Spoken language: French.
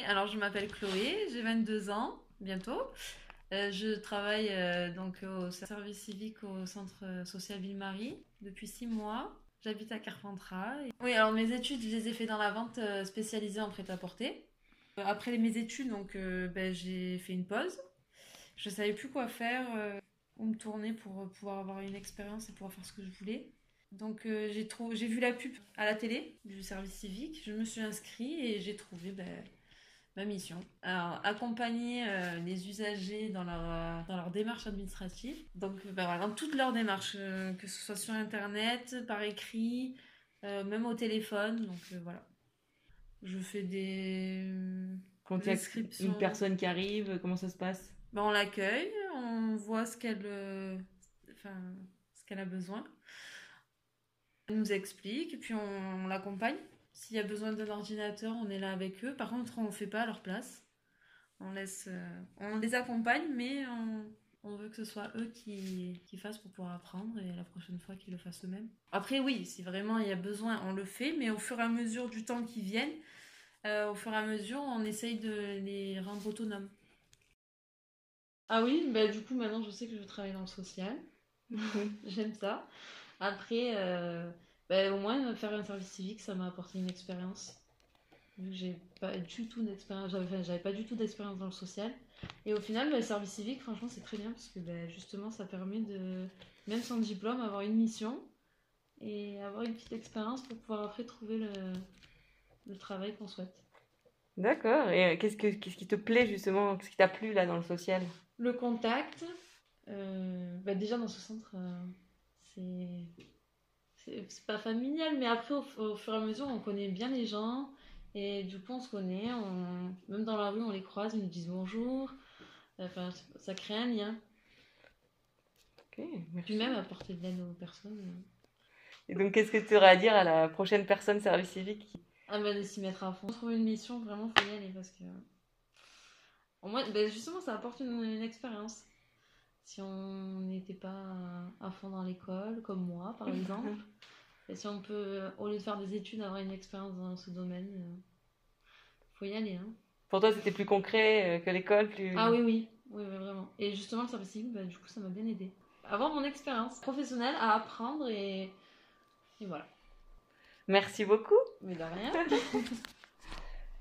alors je m'appelle Chloé, j'ai 22 ans, bientôt. Je travaille donc au service civique au centre social Ville-Marie depuis 6 mois. J'habite à Carpentras. Oui, alors mes études, je les ai fait dans la vente spécialisée en prêt-à-porter. Après mes études, donc j'ai fait une pause. Je savais plus quoi faire, où me tourner pour pouvoir avoir une expérience et pouvoir faire ce que je voulais. Donc j'ai vu la pub à la télé du service civique, je me suis inscrite et j'ai trouvé ma mission. Alors, accompagner les usagers dans leur démarche administrative. Donc voilà, dans toute leur démarche, que ce soit sur Internet, par écrit, même au téléphone. Donc voilà. Je fais Quand il y a une descriptions. personne qui arrive, comment ça se passe? Ben, on l'accueille, on voit enfin, ce qu'elle a besoin. Elle nous explique et puis on l'accompagne. S'il y a besoin d'un ordinateur, on est là avec eux. Par contre, on ne fait pas à leur place. On les accompagne, mais on veut que ce soit eux qui fassent pour pouvoir apprendre et la prochaine fois qu'ils le fassent eux-mêmes. Après, oui, si vraiment il y a besoin, on le fait, mais au fur et à mesure du temps qui viennent, au fur et à mesure, on essaye de les rendre autonomes. Ah oui, bah du coup maintenant je sais que je travaille dans le social. J'aime ça. Après, au moins faire un service civique, ça m'a apporté une expérience. Vu que j'ai pas du tout d'expérience, j'avais pas du tout d'expérience dans le social. Et au final, le service civique, franchement, c'est très bien parce que justement, ça permet de, même sans diplôme, avoir une mission et avoir une petite expérience pour pouvoir après trouver le travail qu'on souhaite. D'accord. Et qu'est-ce qui te plaît justement? Qu'est-ce qui t'a plu là dans le social? Le contact, déjà dans ce centre, c'est pas familial, mais après, au fur et à mesure, on connaît bien les gens. Et du coup, on se connaît. Même dans la rue, on les croise, ils nous disent bonjour. Enfin, ça crée un lien. Ok, Puis merci. même apporter de l'aide aux personnes. Et donc, qu'est-ce que tu aurais à dire à la prochaine personne service civique? Ah bah de s'y mettre à fond. Trouver une mission, vraiment, faut y aller parce que. Au moins, justement, ça apporte une expérience. Si on n'était pas à fond dans l'école, comme moi, par exemple. Et si on peut, au lieu de faire des études, avoir une expérience dans ce domaine, faut y aller, hein. Pour toi, c'était plus concret que l'école, Ah plus... oui, oui, oui, oui, vraiment. Et justement, le service civique, du coup, ça m'a bien aidé. Avoir mon expérience professionnelle à apprendre et voilà. Merci beaucoup. Mais de rien.